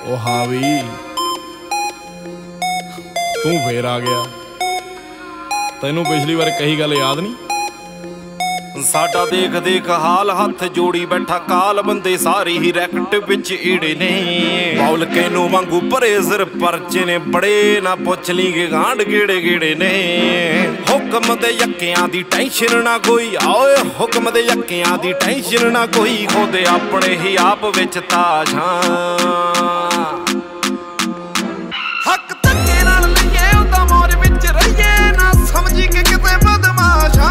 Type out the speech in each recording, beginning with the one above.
ਉਹ ਹਾਂ ਵੀ ਤੂੰ ਫੇਰ ਆ ਗਿਆ। ਤੈਨੂੰ ਪਿਛਲੀ ਵਾਰ ਕਹੀ ਗੱਲ ਯਾਦ ਨਹੀਂ? ਸਾਡਾ ਦੇਖ ਦੇਖ ਹਾਲ ਹੱਥ ਜੋੜੀ ਬੈਠਾ ਕਾਲ ਬੰਦੇ ਸਾਰੀ ਹੀ ਰੈਕਟ ਵਿੱਚ ਈੜੇ ਨੇ ਬੌਲ ਕੇ ਨੂੰ ਵਾਂਗੂ ਭਰੇ ਸਿਰ ਪਰਚੇ ਨੇ ਬੜੇ ਨਾ ਪੁੱਛ ਲਈ ਕਿ ਗਾਂਢ ਗੇੜੇ ਗੇੜੇ ਨੇ ਹੁਕਮ ਦੇ ਯੱਕਿਆਂ ਦੀ ਟੈਨਸ਼ਨ ਨਾ ਕੋਈ ਓਏ ਹੁਕਮ ਦੇ ਯੱਕਿਆਂ ਦੀ ਟੈਨਸ਼ਨ ਨਾ ਕੋਈ ਖੋਦੇ ਆਪਣੇ ਹੀ ਆਪ ਵਿੱਚ ਤਾਸ਼ਾਂ ਹੱਕ ਧੱਕੇ ਨਾਲ ਲਈਏ ਉਹਦਾ ਮੋਰ ਵਿੱਚ ਰਹੀਏ ਨਾ ਸਮਝੀ ਕਿ ਕਿਤੇ ਬਦਮਾਸ਼ਾਂ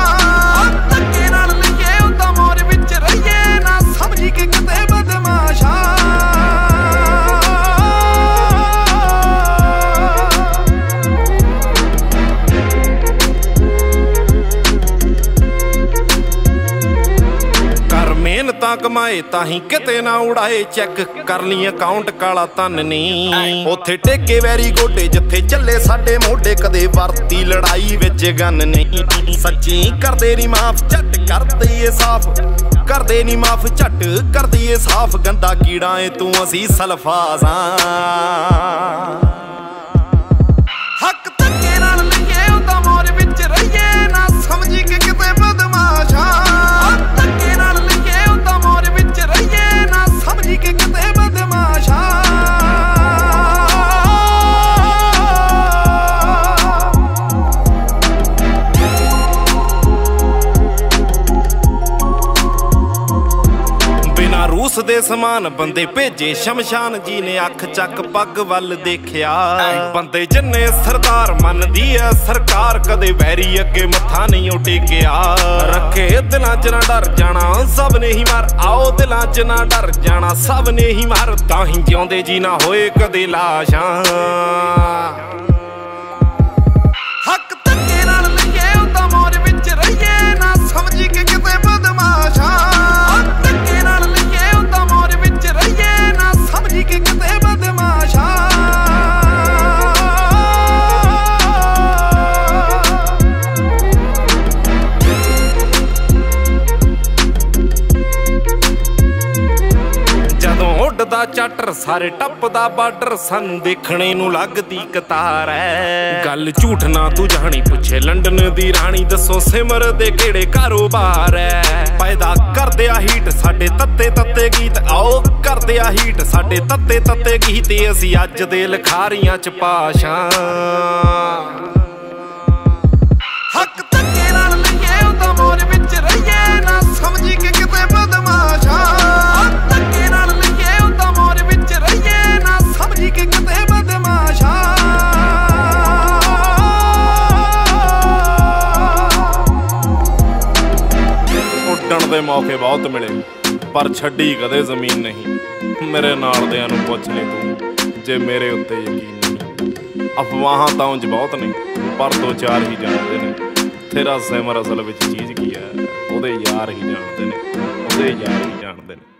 ਤਾਂ ਕਮਾਏ ਤਾਂ ਹੀ ਕਿਤੇ ਨਾ ਉਡਾਏ ਚੈੱਕ ਕਰ ਲਈ ਅਕਾਊਂਟ ਕਾਲਾ ਧਨ ਨੀ ਉੱਥੇ ਟੇਕੇ ਵੈਰੀ ਗੋਡੇ ਜਿੱਥੇ ਚੱਲੇ ਸਾਡੇ ਮੋਢੇ ਕਦੇ ਵਰਤੀ ਲੜਾਈ ਵਿੱਚ ਗਨ ਨਹੀਂ ਸੱਚੀ ਕਰਦੇ ਨੀ ਮਾਫ ਝੱਟ ਕਰਦੇ ਏ ਸਾਫ ਕਰਦੇ ਨੀ ਮਾਫ ਝੱਟ ਕਰਦੀ ਏ ਸਾਫ ਗੰਦਾ ਕੀੜਾ ਏ ਤੂੰ ਅਸੀਂ ਸਲਫਾਜ਼ਾਂ ਹੱਕ ਧੱਕੇ ਨਾਲ ਲਈਏ ਉਹਦਾ ਮੋਰ ਵਿੱਚ ਰਹੀਏ ਨਾ ਸਮਝੀ ਕਿ ਕਿਤੇ ਬਦਮਾਸ਼ਾਂ ਰੂਸ ਦੇ ਸਮਾਨ ਬੰਦੇ ਭੇਜੇ ਸ਼ਮਸ਼ਾਨ ਜੀ ਨੇ ਅੱਖ ਚੱਕ ਪੱਗ ਵੱਲ ਦੇਖਿਆ ਬੰਦੇ ਜਿੰਨੇ ਸਰਦਾਰ ਮੰਨਦੀ ਐ ਸਰਕਾਰ ਕਦੇ ਵੈਰੀ ਅੱਗੇ ਮੱਥਾ ਨਹੀਂ ਟੇਕਿਆ ਰੱਖੇ ਦਿਲਾਂ 'ਚ ਨਾ ਡਰ ਜਾਣਾ ਸਭ ਨੇ ਹੀ ਮਾਰ ਆਓ ਦਿਲਾਂ 'ਚ ਨਾ ਡਰ ਜਾਣਾ ਸਭ ਨੇ ਹੀ ਮਾਰ ਤਾਂ ਹੀ ਜਿਉਂਦੇ ਜੀ ਨਾ ਹੋਏ ਕਦੇ ਲਾਸ਼ਾਂ ਹੱਕ ਧੱਕੇ ਨਾਲ ਲਈਏ ਉਹਦਾ ਮੋਰ ਵਿੱਚ ਰਹੀਏ ਨਾ ਸਮਝੀ ਕਿ ਕਿਤੇ ਬਦਮਾਸ਼ਾਂ ਦਾ ਚਾਟਰ ਸਾਰੇ ਟੱਪਦਾ ਬਾਰਡਰ ਸਾਨੂੰ ਦੇਖਣੇ ਨੂੰ ਲੱਗਦੀ ਕਤਾਰ ਐ ਗੱਲ ਝੂਠ ਨਾ ਤੂੰ ਜਾਣੀ ਪੁੱਛੇ ਲੰਡਨ ਦੀ ਰਾਣੀ ਦੱਸੋ ਸਿਮਰ ਦੇ ਕਿਹੜੇ ਕਾਰੋਬਾਰ ਐ ਪੈਦਾ ਕਰਦੇ ਆ ਹੀਟ ਸਾਡੇ ਤੱਤੇ ਤੱਤੇ ਗੀਤ ਆਓ ਕਰਦੇ ਆ ਹੀਟ ਸਾਡੇ ਤੱਤੇ ਤੱਤੇ ਗੀਤ ਅਸੀਂ ਅੱਜ ਦੇ ਲਿਖਾਰੀਆਂ 'ਚ ਪਾਸ਼ਾਂ ਹੱਕ ਧੱਕੇ ਨਾਲ ਲਈਏ ਉਹਦਾ ਮੋਰ ਵਿੱਚ ਰਹੀਏ ਨਾ ਸਮਝੀ ਕਿ ਕਿਤੇ ਬਦਮਾਸ਼ਾਂ ਉੱਡਣ ਦੇ ਮੌਕੇ ਬਹੁਤ ਮਿਲੇ ਪਰ ਛੱਡੀ ਕਦੇ ਜ਼ਮੀਨ ਨਹੀਂ ਮੇਰੇ ਨਾਲ ਦਿਆਂ ਨੂੰ ਪੁੱਛ ਲੈ ਤੂੰ ਜੇ ਮੇਰੇ ਉੱਤੇ ਯਕੀਨ ਨਹੀਂ ਅਫਵਾਹਾਂ ਤਾਂ ਉਂਝ ਬਹੁਤ ਨੇ ਪਰ ਦੋ ਚਾਰ ਹੀ ਜਾਣਦੇ ਨੇ ਤੇਰਾ ਸਿਮਰ ਅਸਲ ਵਿੱਚ ਚੀਜ਼ ਕੀ ਹੈ ਉਹਦੇ ਯਾਰ ਹੀ ਜਾਣਦੇ ਨੇ ਉਹਦੇ ਯਾਰ ਹੀ ਜਾਣਦੇ ਨੇ।